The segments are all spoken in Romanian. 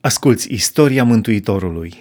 Asculți istoria Mântuitorului.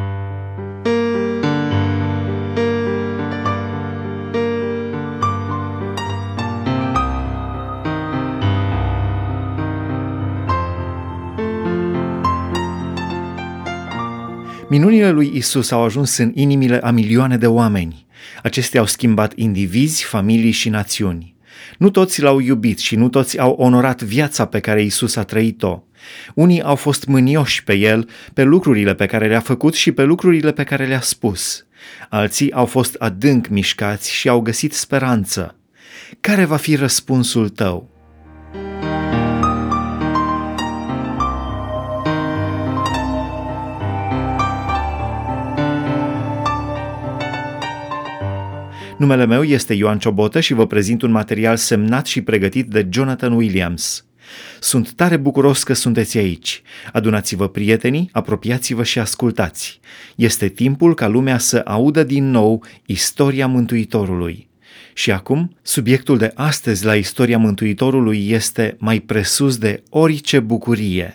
Minunile lui Isus au ajuns în inimile a milioane de oameni. Acestea au schimbat indivizi, familii și națiuni. Nu toți l-au iubit și nu toți au onorat viața pe care Isus a trăit-o. Unii au fost mânioși pe el, pe lucrurile pe care le-a făcut și pe lucrurile pe care le-a spus. Alții au fost adânc mișcați și au găsit speranță. Care va fi răspunsul tău? Numele meu este Ioan Ciobotă și vă prezint un material semnat și pregătit de Jonathan Williams. Sunt tare bucuros că sunteți aici. Adunați-vă prietenii, apropiați-vă și ascultați. Este timpul ca lumea să audă din nou istoria Mântuitorului. Și acum, subiectul de astăzi la istoria Mântuitorului este mai presus de orice bucurie.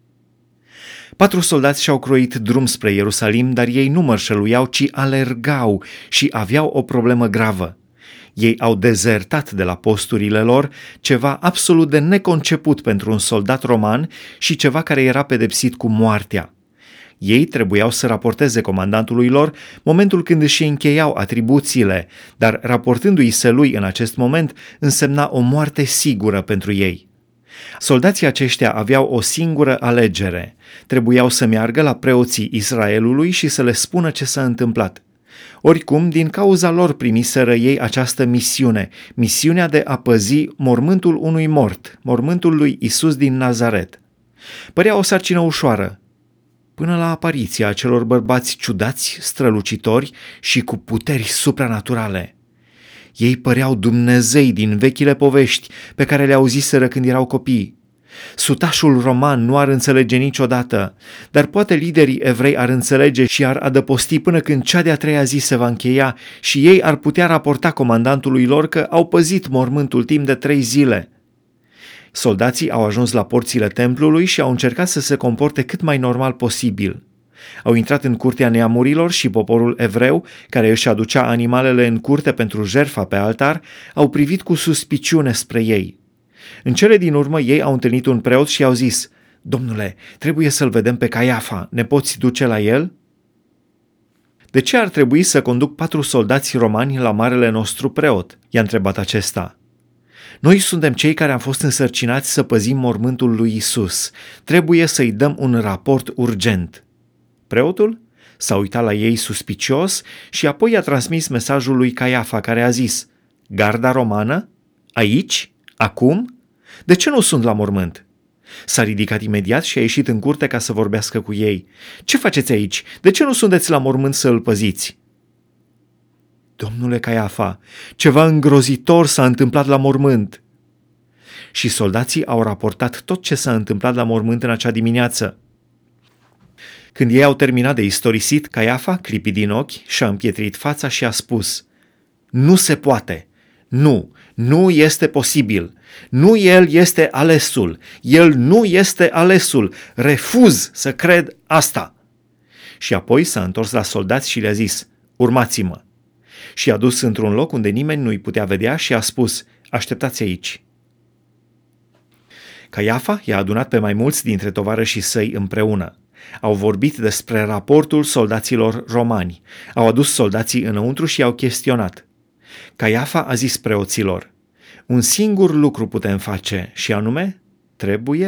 4 soldați și-au croit drum spre Ierusalim, dar ei nu mărșăluiau, ci alergau și aveau o problemă gravă. Ei au dezertat de la posturile lor, ceva absolut de neconceput pentru un soldat roman și ceva care era pedepsit cu moartea. Ei trebuiau să raporteze comandantului lor momentul când își încheiau atribuțiile, dar raportându-i se lui în acest moment însemna o moarte sigură pentru ei. Soldații aceștia aveau o singură alegere. Trebuiau să meargă la preoții Israelului și să le spună ce s-a întâmplat. Oricum, din cauza lor primiseră ei această misiune, misiunea de a păzi mormântul unui mort, mormântul lui Isus din Nazaret. Părea o sarcină ușoară, până la apariția acelor bărbați ciudați, strălucitori și cu puteri supranaturale. Ei păreau Dumnezei din vechile povești pe care le auziseră când erau copii. Sutașul roman nu ar înțelege niciodată, dar poate liderii evrei ar înțelege și ar adăposti până când cea de-a treia zi se va încheia și ei ar putea raporta comandantului lor că au păzit mormântul timp de 3 zile. Soldații au ajuns la porțile templului și au încercat să se comporte cât mai normal posibil. Au intrat în curtea neamurilor și poporul evreu, care își aducea animalele în curte pentru jertfa pe altar, au privit cu suspiciune spre ei. În cele din urmă ei au întâlnit un preot și i-au zis: „Domnule, trebuie să-l vedem pe Caiafa, ne poți duce la el?” „De ce ar trebui să conduc 4 soldați romani la marele nostru preot?” i-a întrebat acesta. „Noi suntem cei care am fost însărcinați să păzim mormântul lui Isus. Trebuie să-i dăm un raport urgent.” Preotul s-a uitat la ei suspicios și apoi i-a transmis mesajul lui Caiafa, care a zis: „Garda romană? Aici? Acum? De ce nu sunt la mormânt?” S-a ridicat imediat și a ieșit în curte ca să vorbească cu ei. „Ce faceți aici? De ce nu sunteți la mormânt să îl păziți?” „Domnule Caiafa, ceva îngrozitor s-a întâmplat la mormânt.” Și soldații au raportat tot ce s-a întâmplat la mormânt în acea dimineață. Când ei au terminat de istorisit, Caiafa, clipit din ochi, și-a împietrit fața și a spus: „Nu se poate! Nu este posibil! Nu el este alesul! El nu este alesul! Refuz să cred asta!” Și apoi s-a întors la soldați și le-a zis: „Urmați-mă!” Și i-a dus într-un loc unde nimeni nu-i putea vedea și a spus: „Așteptați aici!” Caiafa i-a adunat pe mai mulți dintre tovarășii săi împreună. Au vorbit despre raportul soldaților romani. Au adus soldații înăuntru și i-au chestionat. Caiafa a zis preoților: „Un singur lucru putem face și anume, trebuie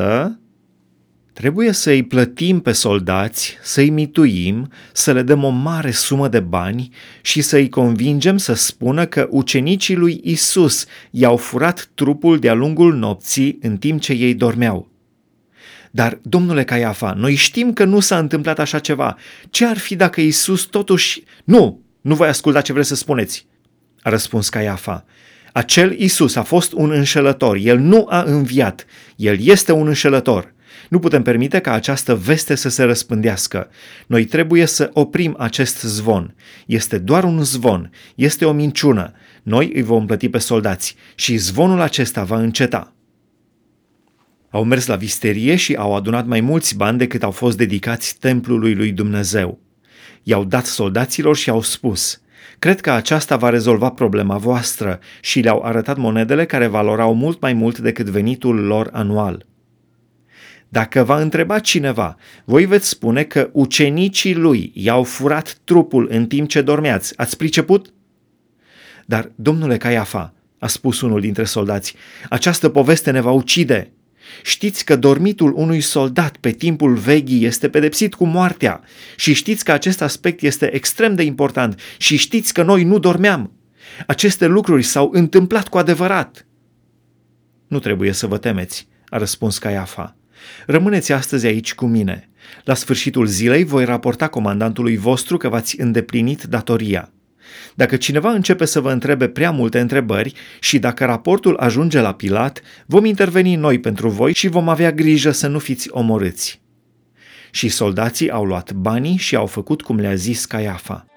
să-i plătim pe soldați, să-i mituim, să le dăm o mare sumă de bani și să-i convingem să spună că ucenicii lui Isus i-au furat trupul de-a lungul nopții în timp ce ei dormeau.” „Dar, domnule Caiafa, noi știm că nu s-a întâmplat așa ceva. Ce ar fi dacă Isus totuși...” Nu voi asculta ce vreți să spuneți,” a răspuns Caiafa. „Acel Isus a fost un înșelător. El nu a înviat. El este un înșelător. Nu putem permite ca această veste să se răspândească. Noi trebuie să oprim acest zvon. Este doar un zvon. Este o minciună. Noi îi vom plăti pe soldați și zvonul acesta va înceta.” Au mers la visterie și au adunat mai mulți bani decât au fost dedicați templului lui Dumnezeu. I-au dat soldaților și au spus: cred că aceasta va rezolva problema voastră, și le-au arătat monedele care valorau mult mai mult decât venitul lor anual. Dacă va întreba cineva, voi veți spune că ucenicii lui i-au furat trupul în timp ce dormeați. Ați priceput? Dar, domnule Caiafa, a spus unul dintre soldați, această poveste ne va ucide. Știți că dormitul unui soldat pe timpul veghii este pedepsit cu moartea și știți că acest aspect este extrem de important și știți că noi nu dormeam. Aceste lucruri s-au întâmplat cu adevărat. Nu trebuie să vă temeți, a răspuns Caiafa. Rămâneți astăzi aici cu mine. La sfârșitul zilei voi raporta comandantului vostru că v-ați îndeplinit datoria. Dacă cineva începe să vă întrebe prea multe întrebări și dacă raportul ajunge la Pilat, vom interveni noi pentru voi și vom avea grijă să nu fiți omorâți. Și soldații au luat banii și au făcut cum le-a zis Caiafa.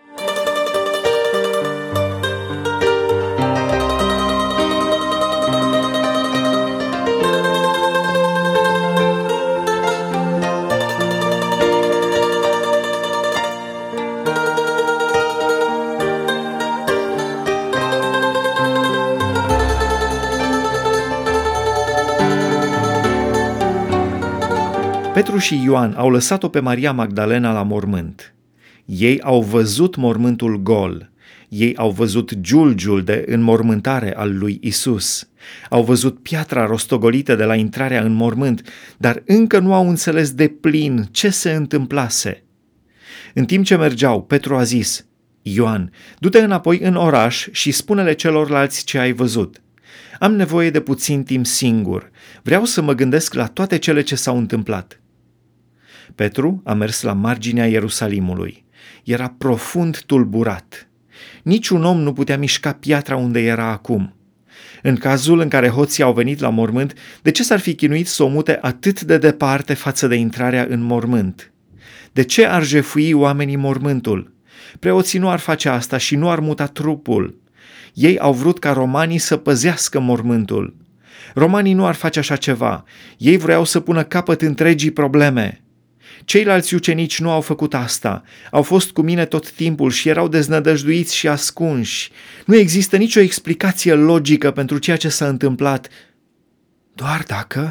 Petru și Ioan au lăsat-o pe Maria Magdalena la mormânt. Ei au văzut mormântul gol. Ei au văzut giulgiul de înmormântare al lui Isus. Au văzut piatra rostogolită de la intrarea în mormânt, dar încă nu au înțeles deplin ce se întâmplase. În timp ce mergeau, Petru a zis: Ioan, du-te înapoi în oraș și spune-le celorlalți ce ai văzut. Am nevoie de puțin timp singur. Vreau să mă gândesc la toate cele ce s-au întâmplat. Petru a mers la marginea Ierusalimului. Era profund tulburat. Niciun om nu putea mișca piatra unde era acum. În cazul în care hoții au venit la mormânt, de ce s-ar fi chinuit să o mute atât de departe față de intrarea în mormânt? De ce ar jefui oamenii mormântul? Preoții nu ar face asta și nu ar muta trupul. Ei au vrut ca romanii să păzească mormântul. Romanii nu ar face așa ceva. Ei vreau să pună capăt întregii probleme. Ceilalți ucenici nu au făcut asta. Au fost cu mine tot timpul și erau deznădăjduiți și ascunși. Nu există nicio explicație logică pentru ceea ce s-a întâmplat. Doar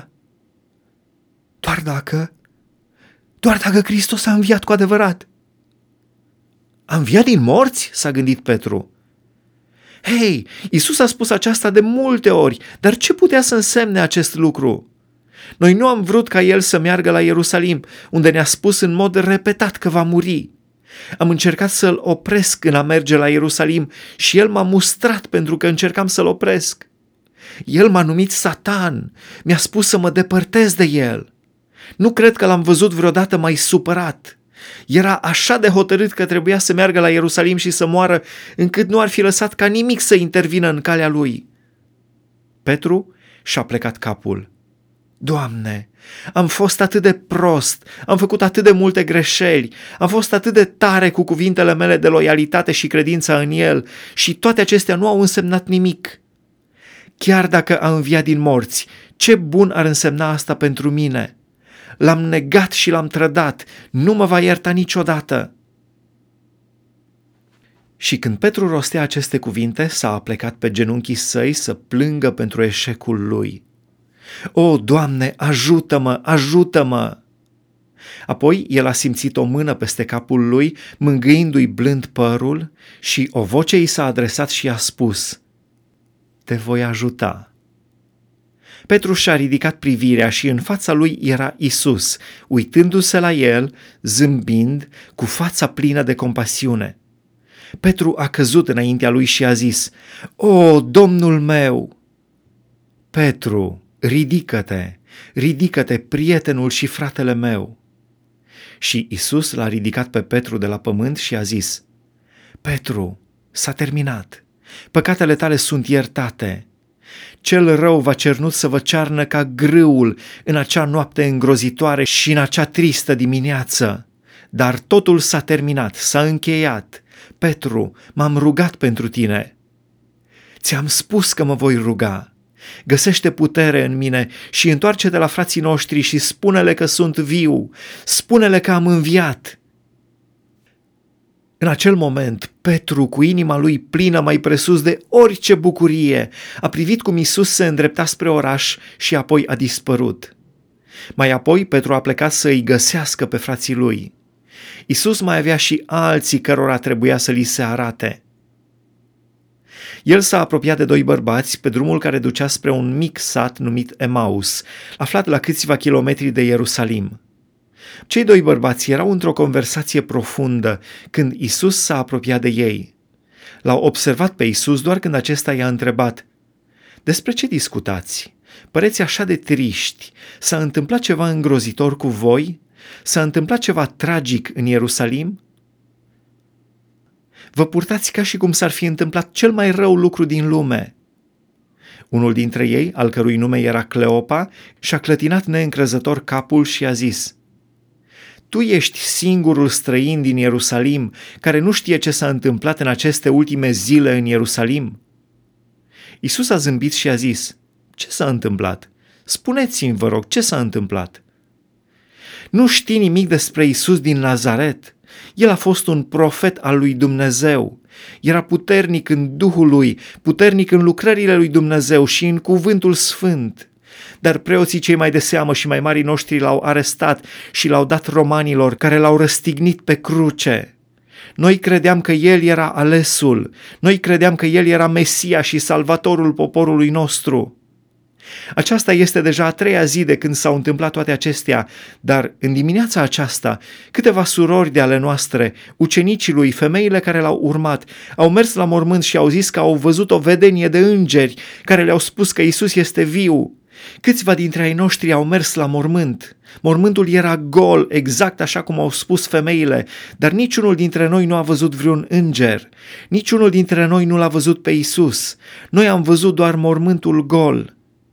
dacă Hristos a înviat cu adevărat. A înviat din morți? S-a gândit Petru. Hei, Iisus a spus aceasta de multe ori, dar ce putea să însemne acest lucru? Noi nu am vrut ca El să meargă la Ierusalim, unde ne-a spus în mod repetat că va muri. Am încercat să-L opresc în a merge la Ierusalim și El m-a mustrat pentru că încercam să-L opresc. El m-a numit Satan, mi-a spus să mă depărtez de El. Nu cred că L-am văzut vreodată mai supărat. Era așa de hotărât că trebuia să meargă la Ierusalim și să moară, încât nu ar fi lăsat ca nimic să intervină în calea lui. Petru și-a plecat capul. Doamne, am fost atât de prost, am făcut atât de multe greșeli, am fost atât de tare cu cuvintele mele de loialitate și credința în El și toate acestea nu au însemnat nimic. Chiar dacă a înviat din morți, ce bun ar însemna asta pentru mine? L-am negat și l-am trădat, nu mă va ierta niciodată. Și când Petru rostea aceste cuvinte, s-a aplecat pe genunchii săi să plângă pentru eșecul lui. O, Doamne, ajută-mă, ajută-mă! Apoi el a simțit o mână peste capul lui, mângâindu-i blând părul, și o voce i s-a adresat și i-a spus: Te voi ajuta. Petru și-a ridicat privirea și în fața lui era Isus, uitându-se la el, zâmbind, cu fața plină de compasiune. Petru a căzut înaintea lui și a zis: O, Domnul meu! Petru, ridică-te, prietenul și fratele meu! Și Isus l-a ridicat pe Petru de la pământ și a zis: Petru, s-a terminat, păcatele tale sunt iertate. Cel rău v-a cernut să vă cearnă ca grâul în acea noapte îngrozitoare și în acea tristă dimineață. Dar totul s-a terminat, s-a încheiat. Petru, m-am rugat pentru tine. Ți-am spus că mă voi ruga. Găsește putere în mine și întoarce-te la frații noștri și spune-le că sunt viu, spune-le că am înviat. În acel moment, Petru, cu inima lui plină mai presus de orice bucurie, a privit cum Iisus se îndrepta spre oraș și apoi a dispărut. Mai apoi, Petru a plecat să îi găsească pe frații lui. Iisus mai avea și alții cărora trebuia să li se arate. El s-a apropiat de doi bărbați pe drumul care ducea spre un mic sat numit Emaus, aflat la câțiva kilometri de Ierusalim. Cei doi bărbați erau într-o conversație profundă când Iisus s-a apropiat de ei. L-au observat pe Iisus doar când acesta i-a întrebat: „Despre ce discutați? Păreți așa de triști. S-a întâmplat ceva îngrozitor cu voi? S-a întâmplat ceva tragic în Ierusalim? Vă purtați ca și cum s-ar fi întâmplat cel mai rău lucru din lume.” Unul dintre ei, al cărui nume era Cleopa, și-a clătinat neîncrezător capul și a zis: „Tu ești singurul străin din Ierusalim care nu știe ce s-a întâmplat în aceste ultime zile în Ierusalim?” Iisus a zâmbit și a zis: „Ce s-a întâmplat? Spuneți-mi, vă rog, ce s-a întâmplat?” „Nu știi nimic despre Iisus din Nazaret? El a fost un profet al lui Dumnezeu. Era puternic în Duhul lui, puternic în lucrările lui Dumnezeu și în cuvântul sfânt. Dar preoții cei mai de seamă și mai marii noștri l-au arestat și l-au dat romanilor, care l-au răstignit pe cruce. Noi credeam că el era alesul, noi credeam că el era Mesia și salvatorul poporului nostru.” Aceasta este deja a treia zi de când s-au întâmplat toate acestea, dar în dimineața aceasta, câteva surori de ale noastre, ucenicii lui, femeile care l-au urmat, au mers la mormânt și au zis că au văzut o vedenie de îngeri care le-au spus că Iisus este viu. Câțiva dintre ai noștri au mers la mormânt. Mormântul era gol, exact așa cum au spus femeile, dar niciunul dintre noi nu a văzut vreun înger. Niciunul dintre noi nu l-a văzut pe Iisus. Noi am văzut doar mormântul gol.”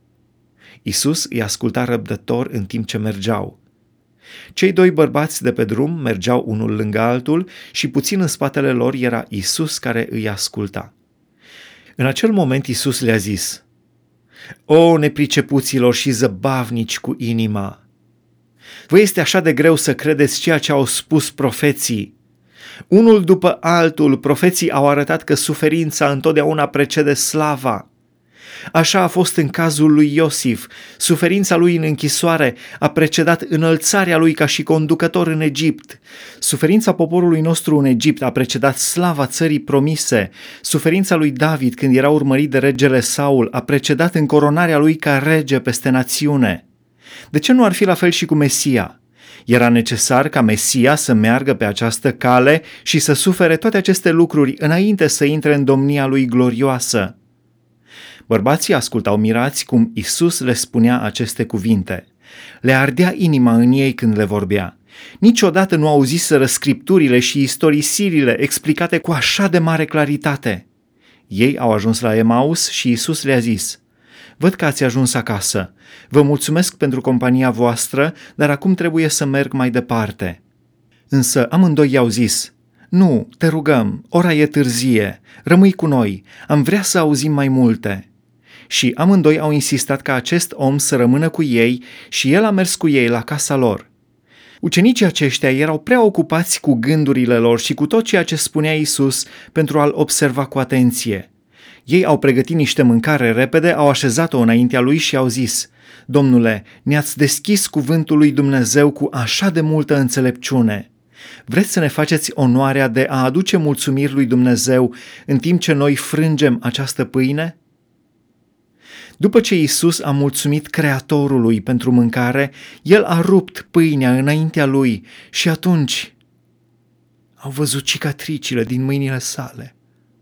Iisus îi asculta răbdător în timp ce mergeau. Cei doi bărbați de pe drum mergeau unul lângă altul și puțin în spatele lor era Iisus care îi asculta. În acel moment Iisus le-a zis: „O, nepricepuților și zăbavnici cu inima! Vă este așa de greu să credeți ceea ce au spus profeții. Unul după altul, profeții au arătat că suferința întotdeauna precede slava. Așa a fost în cazul lui Iosif. Suferința lui în închisoare a precedat înălțarea lui ca și conducător în Egipt. Suferința poporului nostru în Egipt a precedat slava țării promise. Suferința lui David când era urmărit de regele Saul a precedat încoronarea lui ca rege peste națiune. De ce nu ar fi la fel și cu Mesia? Era necesar ca Mesia să meargă pe această cale și să sufere toate aceste lucruri înainte să intre în domnia lui glorioasă. Bărbații ascultau mirați cum Iisus le spunea aceste cuvinte. Le ardea inima în ei când le vorbea. Niciodată nu auziseră scripturile și istorisirile explicate cu așa de mare claritate. Ei au ajuns la Emaus și Iisus le-a zis: „Văd că ați ajuns acasă. Vă mulțumesc pentru compania voastră, dar acum trebuie să merg mai departe.” Însă amândoi i-au zis: „Nu, te rugăm, ora e târzie, rămâi cu noi, am vrea să auzim mai multe.” Și amândoi au insistat ca acest om să rămână cu ei și el a mers cu ei la casa lor. Ucenicii aceștia erau prea ocupați cu gândurile lor și cu tot ceea ce spunea Iisus pentru a-l observa cu atenție. Ei au pregătit niște mâncare repede, au așezat-o înaintea lui și au zis: „Domnule, ne-ați deschis cuvântul lui Dumnezeu cu așa de multă înțelepciune. Vreți să ne faceți onoarea de a aduce mulțumiri lui Dumnezeu în timp ce noi frângem această pâine?” După ce Iisus a mulțumit Creatorului pentru mâncare, el a rupt pâinea înaintea lui și atunci au văzut cicatricile din mâinile sale.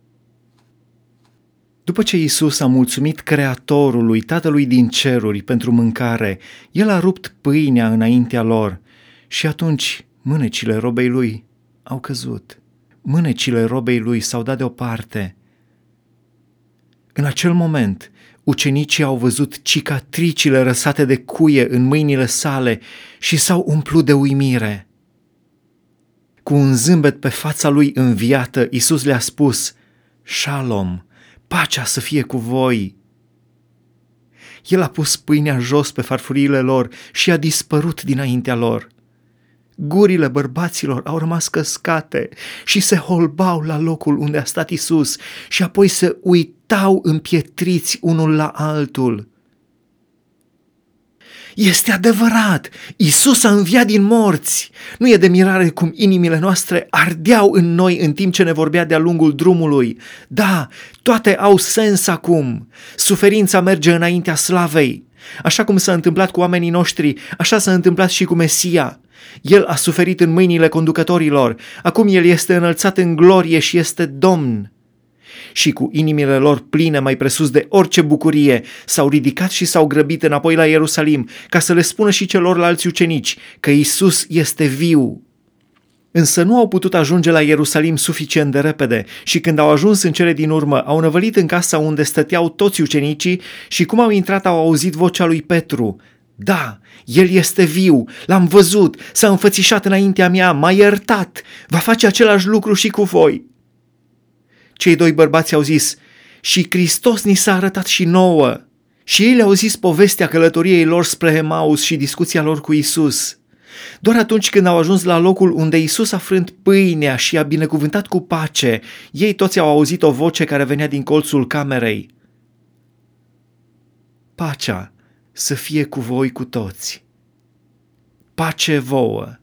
După ce Iisus a mulțumit Creatorului, Tatălui din ceruri, pentru mâncare, el a rupt pâinea înaintea lor și atunci mânecile robei lui au căzut. Mânecile robei lui s-au dat deoparte. În acel moment, ucenicii au văzut cicatricile răsate de cuie în mâinile sale și s-au umplut de uimire. Cu un zâmbet pe fața lui înviată, Iisus le-a spus: „Shalom, pacea să fie cu voi!” El a pus pâinea jos pe farfuriile lor și a dispărut dinaintea lor. Gurile bărbaților au rămas căscate și se holbau la locul unde a stat Isus și apoi se uitau împietriți unul la altul. Este adevărat! Isus a înviat din morți! Nu e de mirare cum inimile noastre ardeau în noi în timp ce ne vorbea de-a lungul drumului. Da, toate au sens acum. Suferința merge înaintea slavei. Așa cum s-a întâmplat cu oamenii noștri, așa s-a întâmplat și cu Mesia. El a suferit în mâinile conducătorilor. Acum El este înălțat în glorie și este Domn. Și cu inimile lor pline mai presus de orice bucurie, s-au ridicat și s-au grăbit înapoi la Ierusalim, ca să le spună și celorlalți ucenici că Isus este viu. Însă nu au putut ajunge la Ierusalim suficient de repede și când au ajuns în cele din urmă, au năvălit în casa unde stăteau toți ucenicii și cum au intrat au auzit vocea lui Petru. Da, El este viu, L-am văzut, s-a înfățișat înaintea mea, m-a iertat, va face același lucru și cu voi. Cei doi bărbați au zis, și Hristos ni s-a arătat și nouă. Și ei le-au zis povestea călătoriei lor spre Emaus și discuția lor cu Isus. Doar atunci când au ajuns la locul unde Isus a frânt pâinea și a binecuvântat cu pace, ei toți au auzit o voce care venea din colțul camerei. Pacea să fie cu voi cu toți. Pace vouă.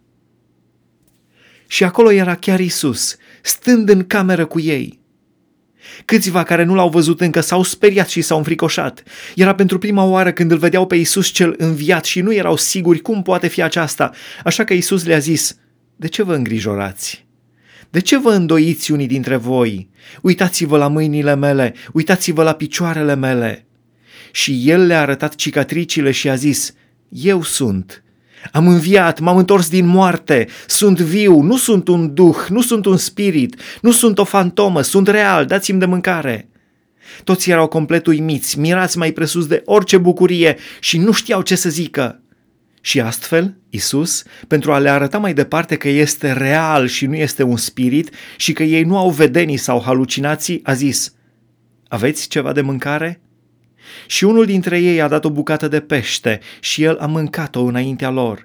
Și acolo era chiar Isus, stând în cameră cu ei. Câțiva care nu l-au văzut încă s-au speriat și s-au înfricoșat. Era pentru prima oară când îl vedeau pe Isus cel înviat și nu erau siguri cum poate fi aceasta. Așa că Isus le-a zis, de ce vă îngrijorați? De ce vă îndoiți unii dintre voi? Uitați-vă la mâinile mele, uitați-vă la picioarele mele. Și El le-a arătat cicatricile și a zis, eu sunt. Am înviat, m-am întors din moarte, sunt viu, nu sunt un duh, nu sunt un spirit, nu sunt o fantomă, sunt real, dați-mi de mâncare. Toți erau complet uimiți, mirați mai presus de orice bucurie și nu știau ce să zică. Și astfel, Isus, pentru a le arăta mai departe că este real și nu este un spirit și că ei nu au vedenii sau halucinații, a zis, aveți ceva de mâncare? Și unul dintre ei a dat o bucată de pește și El a mâncat-o înaintea lor.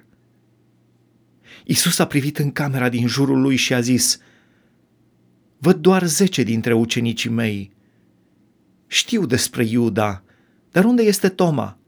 Isus a privit în camera din jurul lui și a zis, văd doar 10 dintre ucenicii mei. Știu despre Iuda, dar unde este Toma?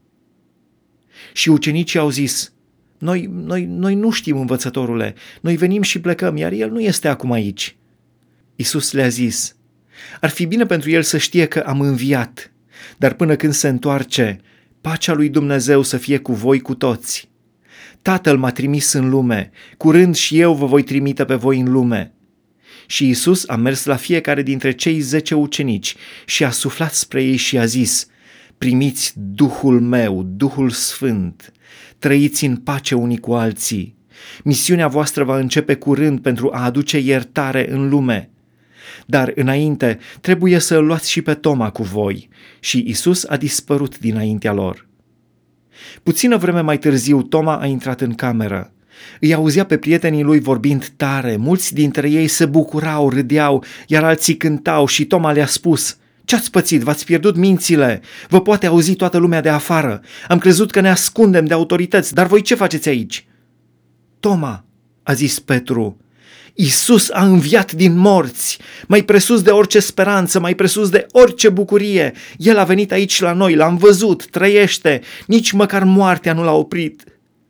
Și ucenicii au zis, noi nu știm, învățătorule, noi venim și plecăm, iar El nu este acum aici. Isus le-a zis, ar fi bine pentru el să știe că am înviat, dar până când se întoarce, pacea lui Dumnezeu să fie cu voi cu toți. Tatăl m-a trimis în lume, curând și eu vă voi trimite pe voi în lume. Și Isus a mers la fiecare dintre cei 10 ucenici și a suflat spre ei și a zis, primiți Duhul meu, Duhul Sfânt, trăiți în pace unii cu alții. Misiunea voastră va începe curând pentru a aduce iertare în lume. Dar înainte trebuie să îl luați și pe Toma cu voi. Și Isus a dispărut dinaintea lor. Puțină vreme mai târziu, Toma a intrat în cameră. Îi auzea pe prietenii lui vorbind tare, mulți dintre ei se bucurau, râdeau, iar alții cântau și Toma le-a spus, ce-ați pățit? V-ați pierdut mințile? Vă poate auzi toată lumea de afară. Am crezut că ne ascundem de autorități, dar voi ce faceți aici? Toma, a zis Petru, Isus a înviat din morți, mai presus de orice speranță, mai presus de orice bucurie. El a venit aici la noi, l-am văzut, trăiește, nici măcar moartea nu l-a oprit.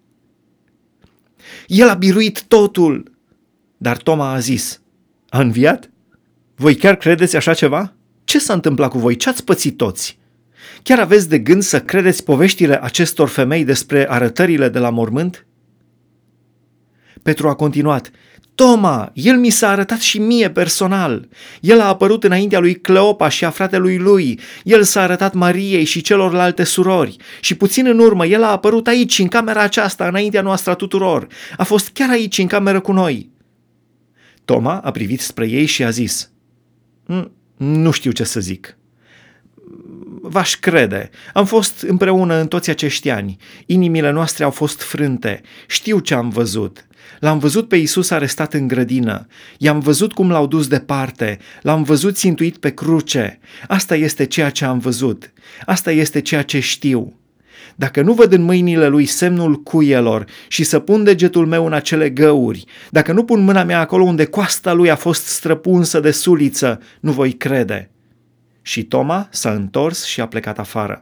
El a biruit totul. Dar Toma a zis, a înviat? Voi chiar credeți așa ceva? Ce s-a întâmplat cu voi? Ce-ați pățit toți? Chiar aveți de gând să credeți poveștile acestor femei despre arătările de la mormânt? Petru a continuat, Toma, el mi s-a arătat și mie personal. El a apărut înaintea lui Cleopa și a fratelui lui. El s-a arătat Mariei și celorlalte surori. Și puțin în urmă, el a apărut aici, în camera aceasta, înaintea noastră a tuturor. A fost chiar aici, în cameră cu noi. Toma a privit spre ei și a zis, nu știu ce să zic. V-aș crede. Am fost împreună în toți acești ani. Inimile noastre au fost frânte. Știu ce am văzut. L-am văzut pe Iisus arestat în grădină. I-am văzut cum l-au dus departe. L-am văzut țintuit pe cruce. Asta este ceea ce am văzut. Asta este ceea ce știu. Dacă nu văd în mâinile lui semnul cuielor și să pun degetul meu în acele găuri, dacă nu pun mâna mea acolo unde coasta lui a fost străpunsă de suliță, nu voi crede." Și Toma s-a întors și a plecat afară.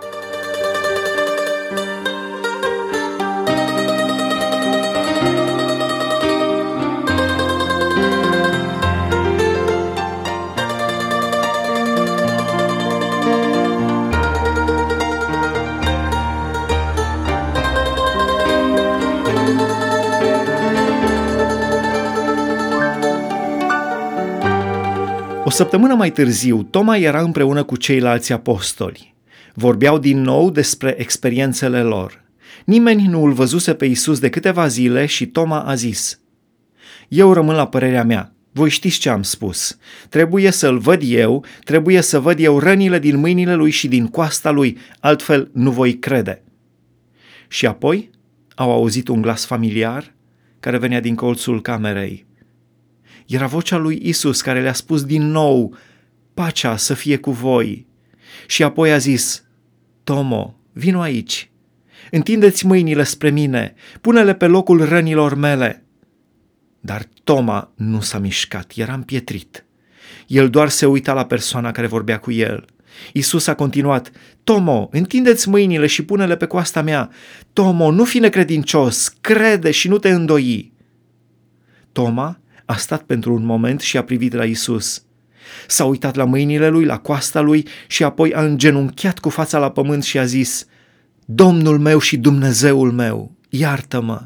O săptămână mai târziu, Toma era împreună cu ceilalți apostoli. Vorbeau din nou despre experiențele lor. Nimeni nu îl văzuse pe Iisus de câteva zile și Toma a zis: "Eu rămân la părerea mea. Voi știți ce am spus. Trebuie să-l văd eu, trebuie să văd eu rănile din mâinile lui și din coasta lui, altfel nu voi crede." Și apoi au auzit un glas familiar care venea din colțul camerei. Era vocea lui Isus care le-a spus din nou: "Pacea să fie cu voi." Și apoi a zis: "Tomo, vino aici. Întindeți mâinile spre mine, pune-le pe locul rănilor mele." Dar Toma nu s-a mișcat, era împietrit. El doar se uita la persoana care vorbea cu el. Isus a continuat: "Tomo, întindeți mâinile și pune-le pe coasta mea. Tomo, nu fi necredincios, crede și nu te îndoi." Toma a stat pentru un moment și a privit la Isus. S-a uitat la mâinile lui, la coasta lui și apoi a îngenunchiat cu fața la pământ și a zis: "Domnul meu și Dumnezeul meu, iartă-mă."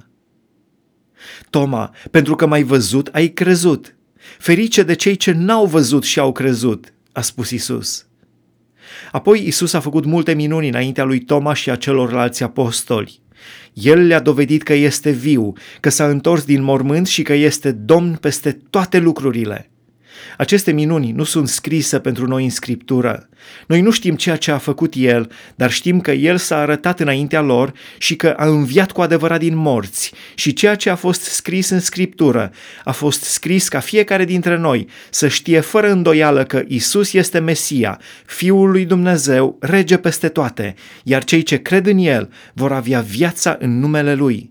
Toma, pentru că m-ai văzut, ai crezut. Ferice de cei ce n-au văzut și au crezut, a spus Isus. Apoi Isus a făcut multe minuni înaintea lui Toma și a celorlalți apostoli. El le-a dovedit că este viu, că s-a întors din mormânt și că este Domn peste toate lucrurile. Aceste minuni nu sunt scrise pentru noi în Scriptură. Noi nu știm ceea ce a făcut El, dar știm că El s-a arătat înaintea lor și că a înviat cu adevărat din morți. Și ceea ce a fost scris în Scriptură a fost scris ca fiecare dintre noi să știe fără îndoială că Isus este Mesia, Fiul lui Dumnezeu, Rege peste toate, iar cei ce cred în El vor avea viața în numele Lui.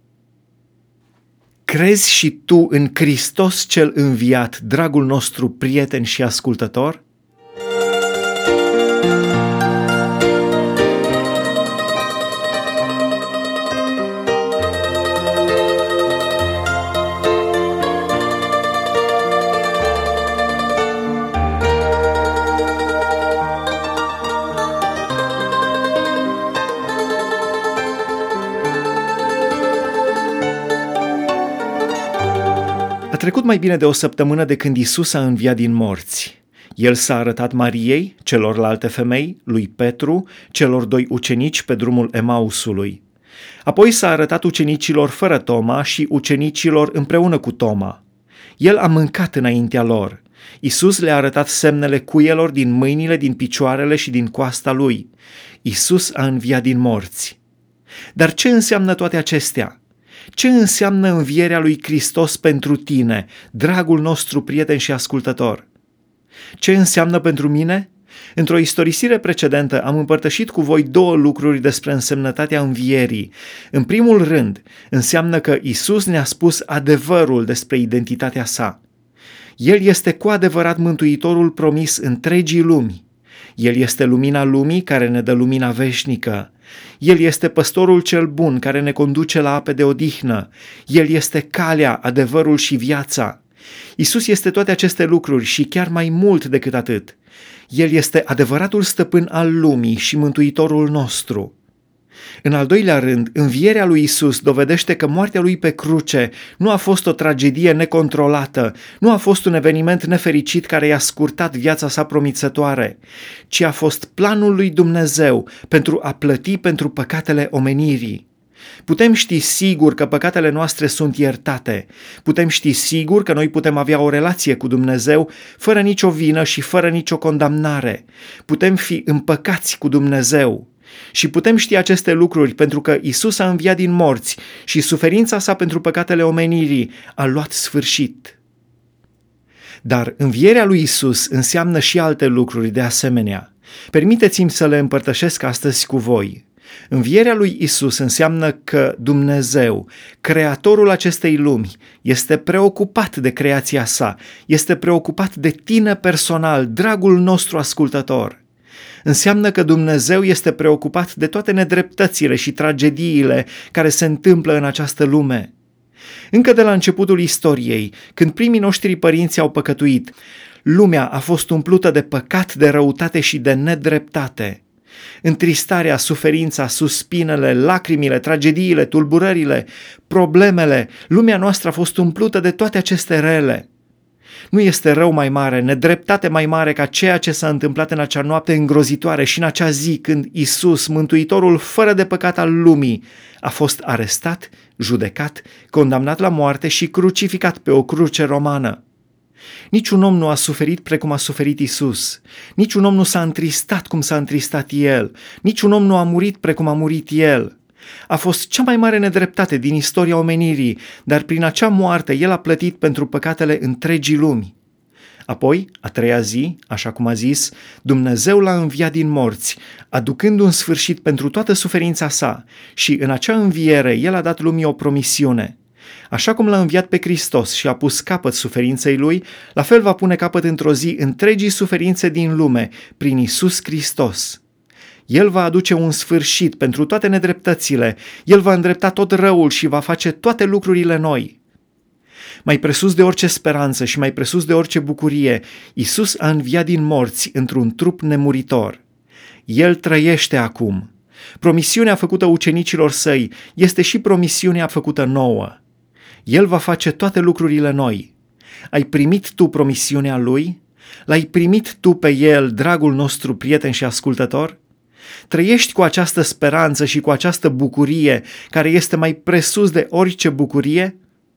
Crezi și tu în Hristos cel înviat, dragul nostru prieten și ascultător? A trecut mai bine de o săptămână de când Isus a înviat din morți. El s-a arătat Mariei, celorlalte femei, lui Petru, celor doi ucenici pe drumul Emausului. Apoi s-a arătat ucenicilor fără Toma și ucenicilor împreună cu Toma. El a mâncat înaintea lor. Isus le-a arătat semnele cuielor din mâinile, din picioarele și din coasta lui. Isus a înviat din morți. Dar ce înseamnă toate acestea? Ce înseamnă învierea lui Hristos pentru tine, dragul nostru prieten și ascultător? Ce înseamnă pentru mine? Într-o istorisire precedentă am împărtășit cu voi două lucruri despre însemnătatea învierii. În primul rând, înseamnă că Isus ne-a spus adevărul despre identitatea sa. El este cu adevărat mântuitorul promis întregii lumi. El este lumina lumii care ne dă lumina veșnică. El este păstorul cel bun care ne conduce la ape de odihnă. El este calea, adevărul și viața. Isus este toate aceste lucruri și chiar mai mult decât atât. El este adevăratul stăpân al lumii și mântuitorul nostru. În al doilea rând, învierea lui Isus dovedește că moartea lui pe cruce nu a fost o tragedie necontrolată, nu a fost un eveniment nefericit care i-a scurtat viața sa promițătoare, ci a fost planul lui Dumnezeu pentru a plăti pentru păcatele omenirii. Putem ști sigur că păcatele noastre sunt iertate. Putem ști sigur că noi putem avea o relație cu Dumnezeu fără nicio vină și fără nicio condamnare. Putem fi împăcați cu Dumnezeu. Și putem ști aceste lucruri pentru că Isus a înviat din morți și suferința sa pentru păcatele omenirii a luat sfârșit. Dar învierea lui Isus înseamnă și alte lucruri de asemenea. Permiteți-mi să le împărtășesc astăzi cu voi. Învierea lui Isus înseamnă că Dumnezeu, creatorul acestei lumi, este preocupat de creația sa, este preocupat de tine personal, dragul nostru ascultător. Înseamnă că Dumnezeu este preocupat de toate nedreptățile și tragediile care se întâmplă în această lume. Încă de la începutul istoriei, când primii noștri părinți au păcătuit, lumea a fost umplută de păcat, de răutate și de nedreptate. Întristarea, suferința, suspinele, lacrimile, tragediile, tulburările, problemele, lumea noastră a fost umplută de toate aceste rele. Nu este rău mai mare, nedreptate mai mare ca ceea ce s-a întâmplat în acea noapte îngrozitoare și în acea zi când Isus, Mântuitorul fără de păcat al lumii, a fost arestat, judecat, condamnat la moarte și crucificat pe o cruce romană. Niciun om nu a suferit precum a suferit Isus. Niciun om nu s-a întristat cum s-a întristat El. Niciun om nu a murit precum a murit El. A fost cea mai mare nedreptate din istoria omenirii, dar prin acea moarte El a plătit pentru păcatele întregii lumi. Apoi, a treia zi, așa cum a zis, Dumnezeu l-a înviat din morți, aducând un sfârșit pentru toată suferința sa și în acea înviere El a dat lumii o promisiune. Așa cum l-a înviat pe Hristos și a pus capăt suferinței Lui, la fel va pune capăt într-o zi întregii suferințe din lume, prin Iisus Hristos. El va aduce un sfârșit pentru toate nedreptățile, El va îndrepta tot răul și va face toate lucrurile noi. Mai presus de orice speranță și mai presus de orice bucurie, Iisus a înviat din morți într-un trup nemuritor. El trăiește acum. Promisiunea făcută ucenicilor săi este și promisiunea făcută nouă. El va face toate lucrurile noi. Ai primit tu promisiunea Lui? L-ai primit tu pe El, dragul nostru prieten și ascultător? Trăiești cu această speranță și cu această bucurie care este mai presus de orice bucurie?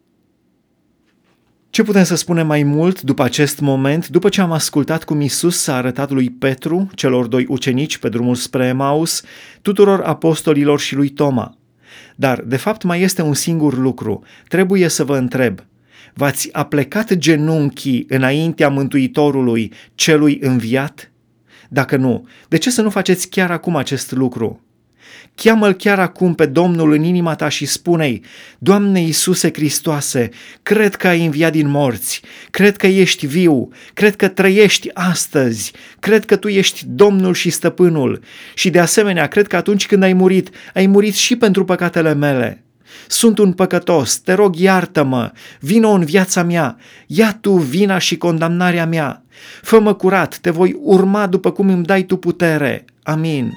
Ce putem să spunem mai mult după acest moment, după ce am ascultat cum Iisus s-a arătat lui Petru, celor doi ucenici pe drumul spre Emaus, tuturor apostolilor și lui Toma? Dar, de fapt, mai este un singur lucru. Trebuie să vă întreb. V-ați aplecat genunchii înaintea Mântuitorului, celui înviat? Dacă nu, de ce să nu faceți chiar acum acest lucru? Cheamă-L chiar acum pe Domnul în inima ta și spune-i: Doamne Iisuse Hristoase, cred că ai înviat din morți, cred că ești viu, cred că trăiești astăzi, cred că Tu ești Domnul și Stăpânul și de asemenea cred că atunci când ai murit și pentru păcatele mele. Sunt un păcătos, te rog iartă-mă, vină în viața mea, ia Tu vina și condamnarea mea, fă-mă curat, te voi urma după cum îmi dai Tu putere. Amin.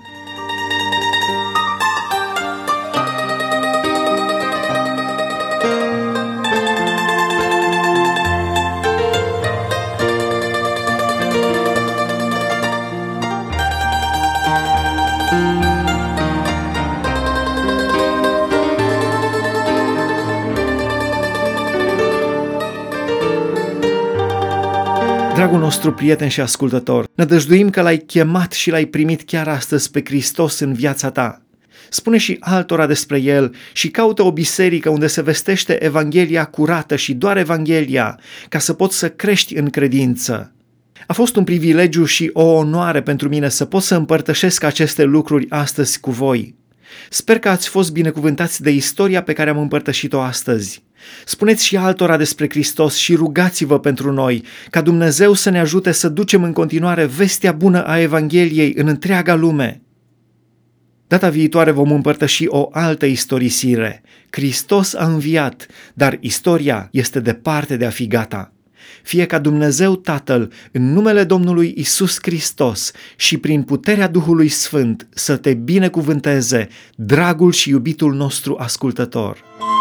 Dragul nostru prieten și ascultător, nădăjduim că L-ai chemat și L-ai primit chiar astăzi pe Hristos în viața ta. Spune și altora despre El și caută o biserică unde se vestește Evanghelia curată și doar Evanghelia, ca să poți să crești în credință. A fost un privilegiu și o onoare pentru mine să pot să împărtășesc aceste lucruri astăzi cu voi. Sper că ați fost binecuvântați de istoria pe care am împărtășit-o astăzi. Spuneți și altora despre Hristos și rugați-vă pentru noi, ca Dumnezeu să ne ajute să ducem în continuare vestea bună a Evangheliei în întreaga lume. Data viitoare vom împărtăși o altă istorisire. Hristos a înviat, dar istoria este departe de a fi gata. Fie ca Dumnezeu Tatăl, în numele Domnului Isus Hristos și prin puterea Duhului Sfânt, să te binecuvânteze, dragul și iubitul nostru ascultător.